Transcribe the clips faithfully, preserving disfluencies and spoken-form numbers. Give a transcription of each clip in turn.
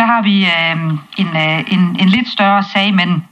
så har vi øh, en, øh, en, en lidt større sag, men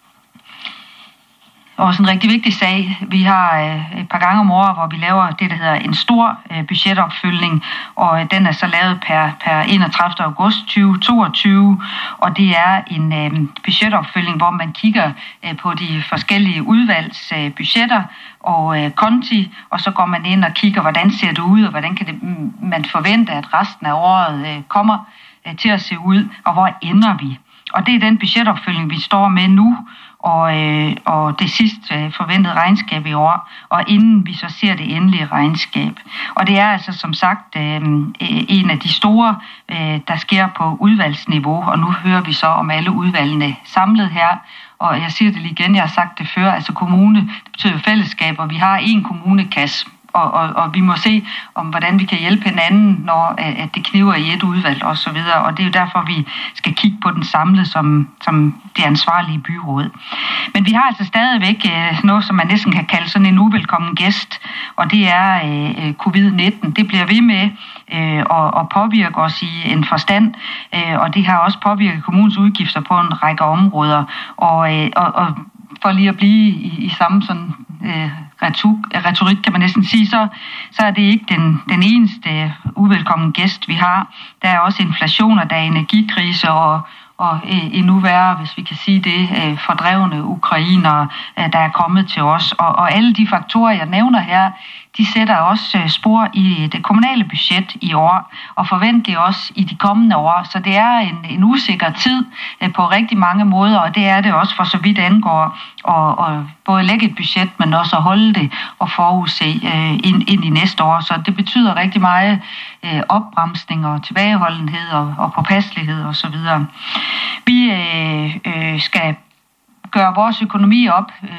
også en rigtig vigtig sag. Vi har øh, et par gange om året, hvor vi laver det, der hedder en stor øh, budgetopfølgning, og øh, den er så lavet per, per enogtredivte august tyve toogtyve, og det er en øh, budgetopfølgning, hvor man kigger øh, på de forskellige udvalgs øh, budgetter og øh, konti, og så går man ind og kigger, hvordan ser det ud, og hvordan kan det, man forvente, at resten af året øh, kommer øh, til at se ud, og hvor ender vi. Og det er den budgetopfølgning, vi står med nu, og, øh, og det sidste øh, forventede regnskab i år, og inden vi så ser det endelige regnskab. Og det er altså som sagt øh, en af de store, øh, der sker på udvalgsniveau, og nu hører vi så om alle udvalgene samlet her. Og jeg siger det lige igen, jeg har sagt det før, altså kommune, det betyder fællesskab, og vi har en kommunekasse. Og, og, og vi må se, om hvordan vi kan hjælpe hinanden, når at det kniver i et udvalg og så videre. Og det er jo derfor, vi skal kigge på den samlede som, som det ansvarlige byråd. Men vi har altså stadigvæk noget, som man næsten kan kalde sådan en uvelkommen gæst, og det er øh, covid nitten. Det bliver ved med øh, at, at påvirke os i en forstand, øh, og det har også påvirket kommunens udgifter på en række områder. Og, øh, og, og for lige at blive i, i samme sådan øh, retorik, kan man næsten sige, så, så er det ikke den, den eneste uvelkommen gæst, vi har. Der er også inflation, og der er energikrise, og, og øh, endnu værre, hvis vi kan sige det, øh, fordrevne ukrainere, øh, der er kommet til os. Og, og alle de faktorer, jeg nævner her, de sætter også øh, spor i det kommunale budget i år, og forventer også i de kommende år. Så det er en, en usikker tid øh, på rigtig mange måder, og det er det også for så vidt angår at, at både lægge et budget, men også at holde det og forudse øh, ind, ind i næste år. Så det betyder rigtig meget øh, opbremsning og tilbageholdenhed og, og påpasselighed osv. Vi øh, øh, skal gøre vores økonomi op øh,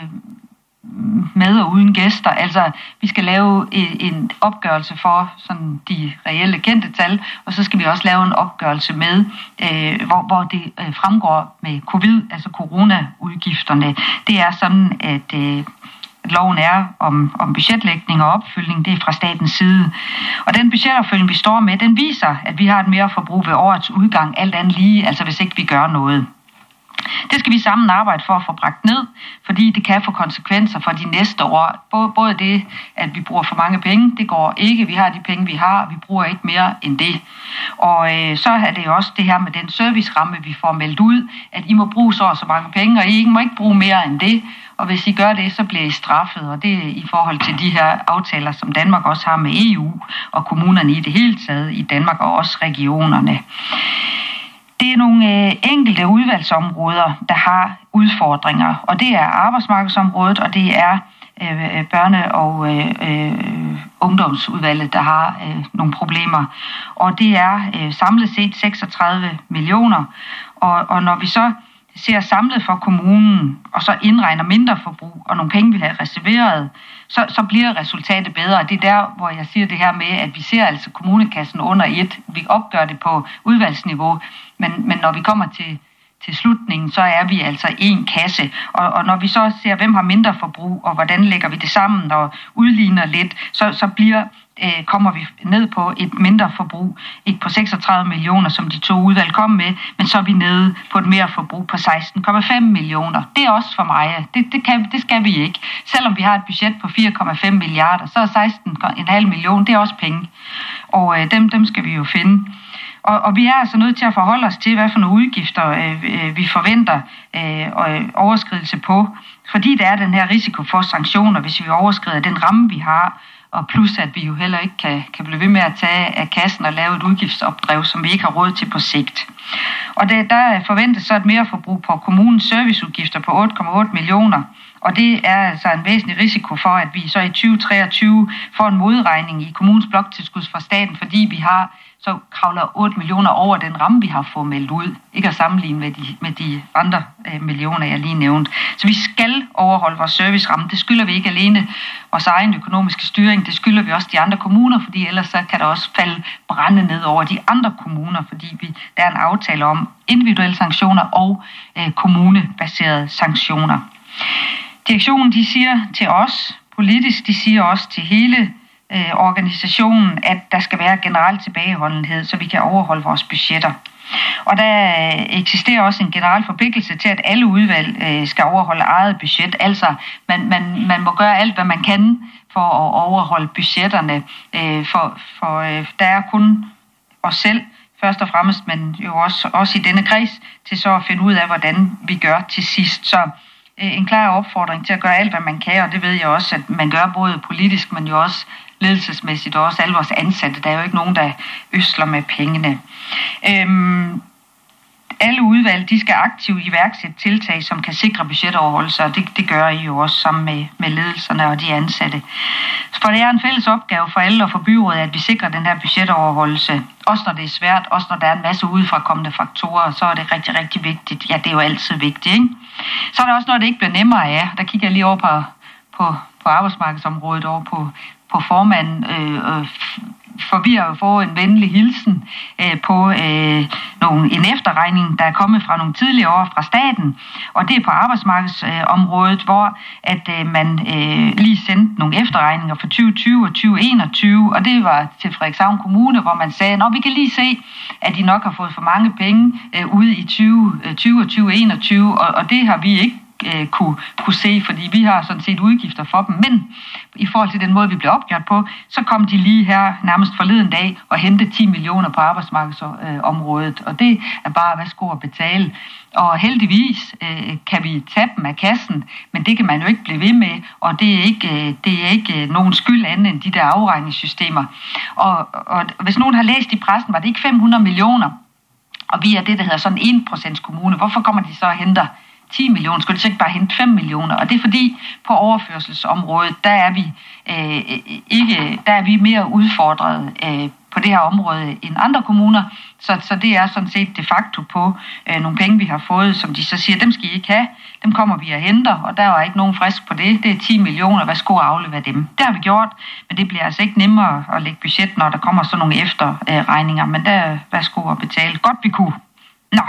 med og uden gæster. Altså, vi skal lave en opgørelse for sådan de reelle kendte tal, og så skal vi også lave en opgørelse med, øh, hvor, hvor det øh, fremgår med covid, altså corona-udgifterne. Det er sådan, at øh, loven er om, om budgetlægning og opfølgning, det er fra statens side. Og den budgetopfølgning, vi står med, den viser, at vi har et mere forbrug ved årets udgang, alt andet lige, altså hvis ikke vi gør noget. Det skal vi sammen arbejde for at få bragt ned, fordi det kan få konsekvenser for de næste år. Både det, at vi bruger for mange penge, det går ikke. Vi har de penge, vi har, vi bruger ikke mere end det. Og øh, så er det også det her med den serviceramme, vi får meldt ud, at I må bruge så og så mange penge, og I må ikke bruge mere end det. Og hvis I gør det, så bliver I straffet, og det er i forhold til de her aftaler, som Danmark også har med E U og kommunerne i det hele taget i Danmark og også regionerne. Det er nogle øh, enkelte udvalgsområder, der har udfordringer, og det er arbejdsmarkedsområdet, og det er øh, børne- og øh, øh, ungdomsudvalget, der har øh, nogle problemer. Og det er øh, samlet set seksogtredive millioner, og, og når vi så ser samlet for kommunen, og så indregner mindre forbrug, og nogle penge, vi har reserveret, så, så bliver resultatet bedre. Det er der, hvor jeg siger det her med, at vi ser altså kommunekassen under et. Vi opgør det på udvalgsniveau, men, men når vi kommer til, til slutningen, så er vi altså en kasse. Og, og når vi så ser, hvem har mindre forbrug, og hvordan lægger vi det sammen og udligner lidt, så, så bliver øh, kommer vi ned på et mindre forbrug, ikke på seksogtredive millioner, som de to udvalg kom med, men så er vi nede på et mere forbrug på seksten komma fem millioner. Det er også for mig. Det, det, kan, det skal vi ikke. Selvom vi har et budget på fire komma fem milliarder, så er seksten komma fem millioner, det er også penge. Og øh, dem, dem skal vi jo finde. Og, og vi er altså nødt til at forholde os til, hvad for nogle udgifter øh, øh, vi forventer øh, og overskridelse på, fordi der er den her risiko for sanktioner, hvis vi overskrider den ramme, vi har, og plus at vi jo heller ikke kan, kan blive ved med at tage af kassen og lave et udgiftsopdrev, som vi ikke har råd til på sigt. Og det, der forventes så et mere forbrug på kommunens serviceudgifter på otte komma otte millioner, og det er altså en væsentlig risiko for, at vi så i tyve treogtyve får en modregning i kommunens bloktilskud fra staten, fordi vi har så kravler otte millioner over den ramme, vi har fået meldt ud. Ikke at sammenligne med de, med de andre øh, millioner, jeg lige nævnte. Så vi skal overholde vores serviceramme. Det skylder vi ikke alene vores egen økonomiske styring. Det skylder vi også de andre kommuner, fordi ellers så kan der også falde brænde ned over de andre kommuner, fordi vi, der er en aftale om individuelle sanktioner og øh, kommunebaserede sanktioner. Direktionen, de siger til os politisk, de siger også til hele organisationen, at der skal være generel tilbageholdenhed, så vi kan overholde vores budgetter. Og der eksisterer også en generel forpligtelse til, at alle udvalg øh, skal overholde eget budget. Altså, man, man, man må gøre alt, hvad man kan for at overholde budgetterne. Øh, for for øh, der er kun os selv, først og fremmest, men jo også, også i denne kreds, til så at finde ud af, hvordan vi gør til sidst. Så øh, en klar opfordring til at gøre alt, hvad man kan, og det ved jeg også, at man gør både politisk, men jo også ledelsesmæssigt, og også alle vores ansatte. Der er jo ikke nogen, der øsler med pengene. Øhm, alle udvalg, de skal aktivt iværksætte tiltag, som kan sikre budgetoverholdelse, og det, det gør I jo også sammen med, med ledelserne og de ansatte. For det er en fælles opgave for alle og for byrådet, at vi sikrer den her budgetoverholdelse. Også når det er svært, også når der er en masse udefrakommende faktorer, så er det rigtig, rigtig vigtigt. Ja, det er jo altid vigtigt, ikke? Så er der også noget, det ikke bliver nemmere af. Der kigger jeg lige over på, på, på arbejdsmarkedsområdet, over på, på formanden, øh, øh, for vi har jo fået en venlig hilsen øh, på øh, nogle, en efterregning, der er kommet fra nogle tidligere år fra staten, og det er på arbejdsmarkedsområdet, øh, hvor at øh, man øh, lige sendte nogle efterregninger for tyve tyve og tyve enogtyve, og det var til Frederikshavn Kommune, hvor man sagde, nå, vi kan lige se, at de nok har fået for mange penge øh, ude i tyve tyve og tyve enogtyve, og, og det har vi ikke øh, kunne, kunne se, fordi vi har sådan set udgifter for dem, men i forhold til den måde, vi blev opgjort på, så kom de lige her nærmest forleden dag og hentede ti millioner på arbejdsmarkedsområdet, og det er bare værsgo at betale. Og heldigvis øh, kan vi tage dem af kassen, men det kan man jo ikke blive ved med, og det er ikke, øh, det er ikke nogen skyld andet end de der afregningssystemer. Og, og hvis nogen har læst i pressen, var det ikke fem hundrede millioner, og vi er det, der hedder sådan en procent kommune. Hvorfor kommer de så og henter ti millioner, skulle det så ikke bare hente fem millioner? Og det er fordi, på overførselsområdet, der er vi, øh, ikke, der er vi mere udfordret øh, på det her område end andre kommuner, så, så det er sådan set de facto på øh, nogle penge, vi har fået, som de så siger, dem skal I ikke have, dem kommer vi og henter, og der er ikke nogen frisk på det, det er ti millioner, værsgo at aflevere dem. Det har vi gjort, men det bliver altså ikke nemmere at lægge budget, når der kommer sådan nogle efterregninger, men der værsgo at betale. Godt vi kunne. Nå.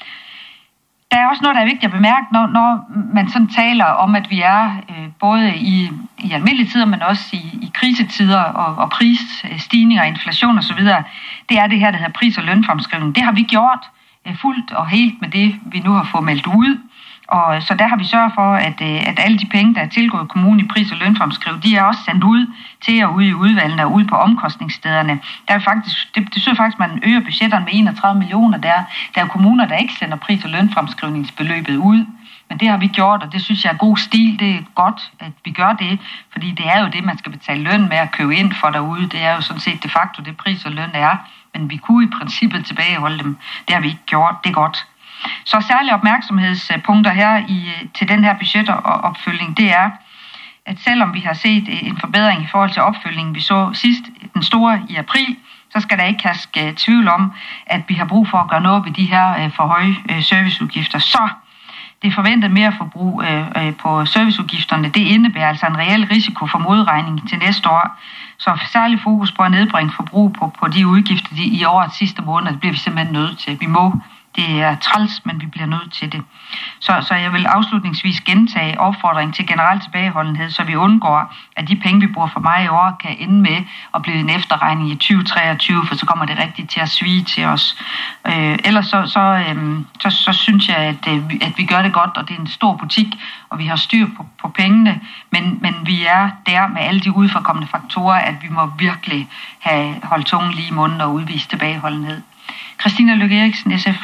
Der er også noget, der er vigtigt at bemærke, når, når man sådan taler om, at vi er øh, både i, i almindelige tider, men også i, i krisetider og, og prisstigninger, inflation osv. Det er det her, der hedder pris- og lønfremskrivning. Det har vi gjort øh, fuldt og helt med det, vi nu har fået meldt ud. Og så der har vi sørget for, at, at alle de penge, der er tilgået kommunen i pris- og lønfremskrivning, de er også sendt ud til og ude i udvalgene og ude på omkostningsstederne. Der er faktisk, det betyder faktisk, at man øger budgetterne med enogtredive millioner der. Der er kommuner, der ikke sender pris- og lønfremskrivningsbeløbet ud. Men det har vi gjort, og det synes jeg er god stil. Det er godt, at vi gør det, fordi det er jo det, man skal betale løn med at købe ind for derude. Det er jo sådan set de facto det, pris og løn er. Men vi kunne i princippet tilbageholde dem. Det har vi ikke gjort. Det er godt. Så særlige opmærksomhedspunkter her i, til den her budgetopfølgning, det er, at selvom vi har set en forbedring i forhold til opfølgningen, vi så sidst den store i april, så skal der ikke herske tvivl om, at vi har brug for at gøre noget ved de her for høje serviceudgifter. Så det forventede mere forbrug på serviceudgifterne, det indebærer altså en reel risiko for modregning til næste år. Så særlig fokus på at nedbringe forbrug på, på de udgifter de, i årets sidste måned, det bliver vi simpelthen nødt til. Vi må. Det er træls, men vi bliver nødt til det. Så, så jeg vil afslutningsvis gentage opfordringen til generel tilbageholdenhed, så vi undgår, at de penge, vi bruger for mig i år, kan ende med at blive en efterregning i tyve treogtyve, for så kommer det rigtigt til at svige til os. Øh, ellers så, så, øh, så, så synes jeg, at, øh, at vi gør det godt, og det er en stor butik, og vi har styr på, på pengene, men, men vi er der med alle de udefrakommende faktorer, at vi må virkelig have holdt tungen lige i munden og udvise tilbageholdenhed. Christina Lykke Eriksen, S F.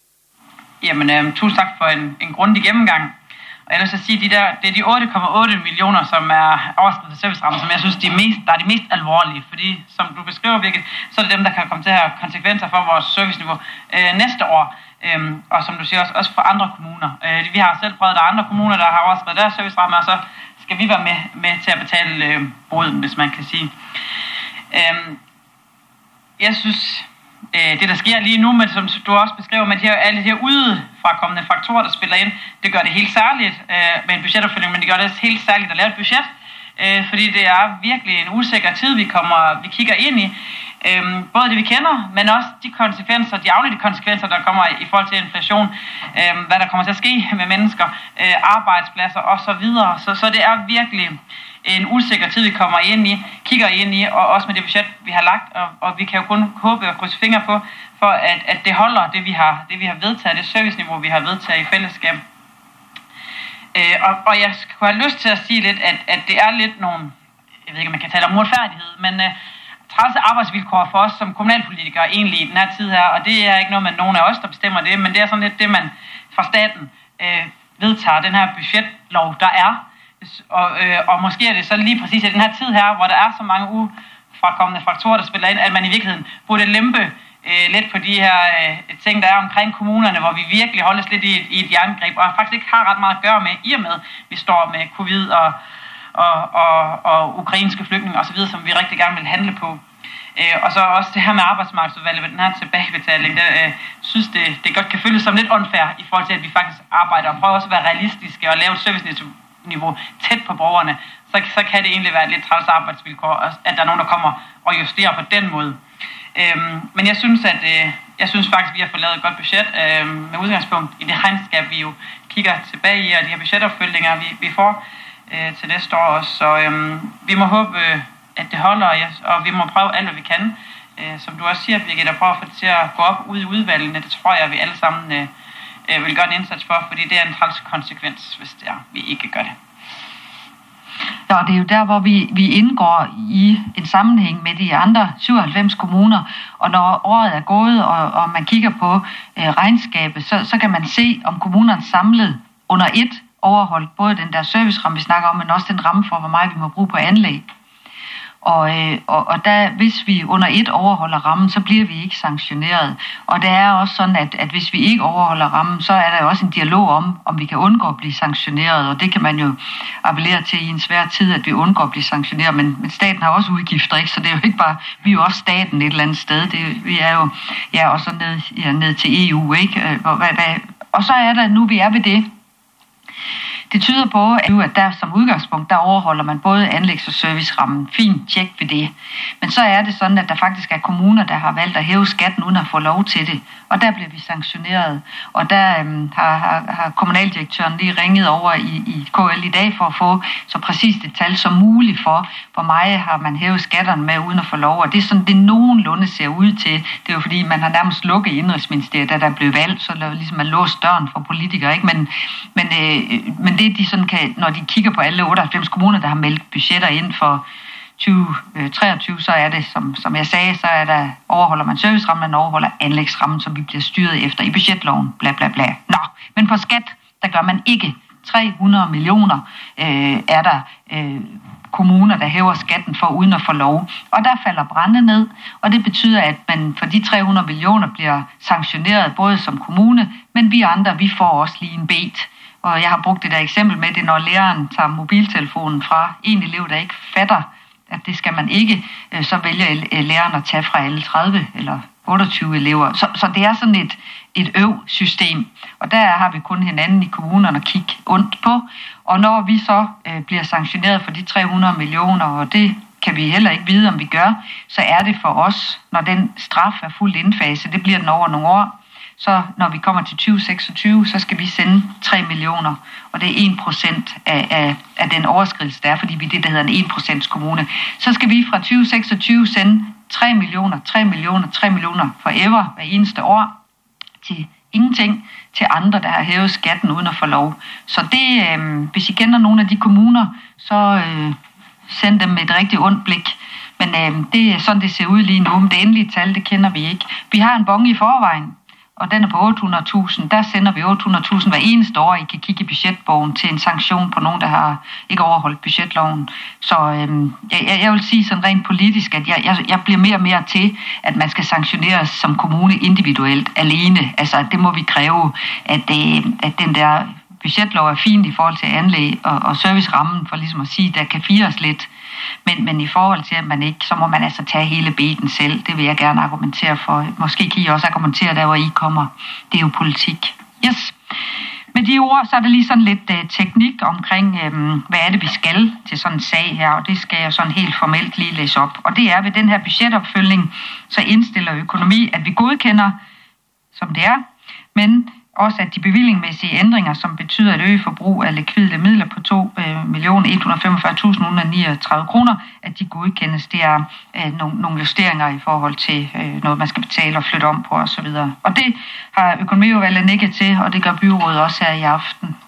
Jamen, øh, tusind tak for en, en grundig gennemgang. Og jeg vil så sige, at de der, det er de otte komma otte millioner, som er overskredet servicerammen, som jeg synes, de er mest, der er de mest alvorlige. Fordi, som du beskriver, Birgit, så er det dem, der kan komme til at have konsekvenser for vores serviceniveau øh, næste år. Øh, og som du siger, også, også for andre kommuner. Øh, vi har selv prøvet, at der er andre kommuner, der har overskredet deres serviceramme, og så skal vi være med, med til at betale øh, boden, hvis man kan sige. Øh, jeg synes... Det, der sker lige nu, men som du også beskriver, med de her, alle de her udefrakommende faktorer, der spiller ind, det gør det helt særligt øh, med en budgetopfølgning, men det gør det helt særligt at lave et budget, øh, fordi det er virkelig en usikker tid, vi, kommer, vi kigger ind i. Øh, både det, vi kender, men også de konsekvenser, de afledte konsekvenser, der kommer i, i forhold til inflation, øh, hvad der kommer til at ske med mennesker, øh, arbejdspladser osv. Så, så det er virkelig en usikker tid, vi kommer ind i, kigger ind i, og også med det budget, vi har lagt, og, og vi kan jo kun håbe og krydse fingre på, for at, at det holder, det vi har, det vi har vedtaget, det serviceniveau, vi har vedtaget i fællesskab. Øh, og, og jeg kunne have lyst til at sige lidt, at, at det er lidt nogle, jeg ved ikke, om man kan tale om uretfærdighed, men øh, trælse arbejdsvilkår for os som kommunalpolitikere egentlig i den her tid her, og det er ikke noget med nogen af os, der bestemmer det, men det er sådan lidt det, man fra staten øh, vedtager, den her budgetlov, der er. Og, øh, og måske er det så lige præcis i den her tid her, hvor der er så mange ufrakommende faktorer, der spiller ind, at man i virkeligheden burde lempe øh, lidt på de her øh, ting, der er omkring kommunerne, hvor vi virkelig holdes lidt i et, i et jerngreb, og faktisk ikke har ret meget at gøre med, i og med, vi står med covid og, og, og, og ukrainske flygtninge osv., som vi rigtig gerne vil handle på. Øh, og så også det her med arbejdsmarkedsudvalget med den her tilbagebetaling, der øh, synes det, det godt kan føles som lidt unfair i forhold til, at vi faktisk arbejder og prøver også at være realistiske og lave et serviceniveau tæt på borgerne, så, så kan det egentlig være et lidt træls arbejdsvilkår, at der er nogen, der kommer og justerer på den måde. Øhm, men jeg synes, at øh, jeg synes faktisk, at vi har fået lavet et godt budget øh, med udgangspunkt i det regnskab, vi jo kigger tilbage i, og de her budgetopfølgninger, vi, vi får øh, til næste år også. Så øh, vi må håbe, øh, at det holder, og, og vi må prøve alt, hvad vi kan. Øh, som du også siger, Birgit, at prøve at få det til at gå op ud i udvalgene. Det tror jeg, at vi alle sammen øh, øh, vil gøre en indsats for, fordi det er en træls konsekvens, hvis det er, vi ikke gør det. Ja, det er jo der, hvor vi, vi indgår i en sammenhæng med de andre syvoghalvfems kommuner, og når året er gået, og, og man kigger på øh, regnskabet, så, så kan man se, om kommunerne samlet under et overholdt både den der serviceramme, vi snakker om, men også den ramme for, hvor meget vi må bruge på anlæg. Og, øh, og, og der, hvis vi under et overholder rammen, så bliver vi ikke sanktioneret. Og det er også sådan, at, at hvis vi ikke overholder rammen, så er der jo også en dialog om, om vi kan undgå at blive sanktioneret. Og det kan man jo appellere til i en svær tid, at vi undgår at blive sanktioneret. Men, men staten har også udgifter, ikke? Så det er jo ikke bare, vi er jo også staten et eller andet sted. Det, vi er jo ja, også ned, ja, ned til E U, ikke? Og, hvad, hvad, og så er der, nu vi er ved det, det tyder på, at der som udgangspunkt, der overholder man både anlægs- og servicerammen. Fint, tjek ved det. Men så er det sådan, at der faktisk er kommuner, der har valgt at hæve skatten uden at få lov til det. Og der bliver vi sanktioneret. Og der øhm, har, har, har kommunaldirektøren lige ringet over i, i K L i dag for at få så præcist et tal som muligt for, hvor meget har man hævet skatterne med uden at få lov. Og det er sådan, det nogenlunde ser ud til. Det er jo fordi, man har nærmest lukket Indenrigsministeriet, da der blev valgt, så der ligesom man låst døren for politikere. Ikke? Men, men, øh, men det de sådan kan, når de kigger på alle otteoghalvfems kommuner, der har meldt budgetter ind for tyve treogtyve, så er det, som, som jeg sagde, så er der, overholder man servicerammen, man overholder anlægsrammen, som vi bliver styret efter i budgetloven, bla bla bla. Nå, men på skat, der gør man ikke. tre hundrede millioner øh, er der øh, kommuner, der hæver skatten for uden at få lov. Og der falder brænde ned, og det betyder, at man for de tre hundrede millioner bliver sanktioneret både som kommune, men vi andre, vi får også lige en bet. Og jeg har brugt det der eksempel med det, når læreren tager mobiltelefonen fra en elev, der ikke fatter, at det skal man ikke, så vælger læreren at tage fra alle tredive eller otteogtyve elever. Så, så det er sådan et, et øv-system, og der har vi kun hinanden i kommunerne at kigge ondt på. Og når vi så øh, bliver sanktioneret for de tre hundrede millioner, og det kan vi heller ikke vide, om vi gør, så er det for os, når den straf er fuldt indfaset, det bliver den over nogle år, så når vi kommer til tyve seksogtyve, så skal vi sende tre millioner, og det er en procent af, af, af den overskridelse, der er, fordi vi er det, der hedder en en procents kommune. Så skal vi fra tyve seksogtyve sende tre millioner, tre millioner, tre millioner forever hver eneste år til ingenting, til andre, der har hævet skatten uden at få lov. Så det, øh, hvis I kender nogle af de kommuner, så øh, send dem med et rigtig ondt blik. Men øh, det er sådan, det ser ud lige nu. Men det endelige tal, det kender vi ikke. Vi har en bonge i forvejen, og den er på otte hundrede tusind. Der sender vi otte hundrede tusind hver eneste år. I kan kigge i budgetbogen til en sanktion på nogen, der har ikke overholdt budgetloven. Så øhm, jeg, jeg vil sige sådan rent politisk, at jeg, jeg, jeg bliver mere og mere til, at man skal sanktioneres som kommune individuelt alene. Altså det må vi kræve, at, øh, at den der budgetlov er fint i forhold til anlæg og, og servicerammen, for ligesom at sige, der kan fires lidt. Men, men i forhold til, at man ikke, så må man altså tage hele beten selv. Det vil jeg gerne argumentere for. Måske kan I også argumentere der, hvor I kommer. Det er jo politik. Yes. Med de ord, så er der lige sådan lidt uh, teknik omkring, um, hvad er det, vi skal til sådan en sag her, og det skal jeg sådan helt formelt lige læse op. Og det er ved den her budgetopfølgning, så indstiller økonomi, at vi godkender, som det er, men også, at de bevillingmæssige ændringer, som betyder et øget forbrug af likvide midler på to millioner et hundrede og femogfyrre tusind et hundrede og niogtredive kroner, at de godkendes. Det er øh, nogle, nogle justeringer i forhold til øh, noget, man skal betale og flytte om på osv. Og det har økonomiudvalget nikket til, og det gør byrådet også her i aften.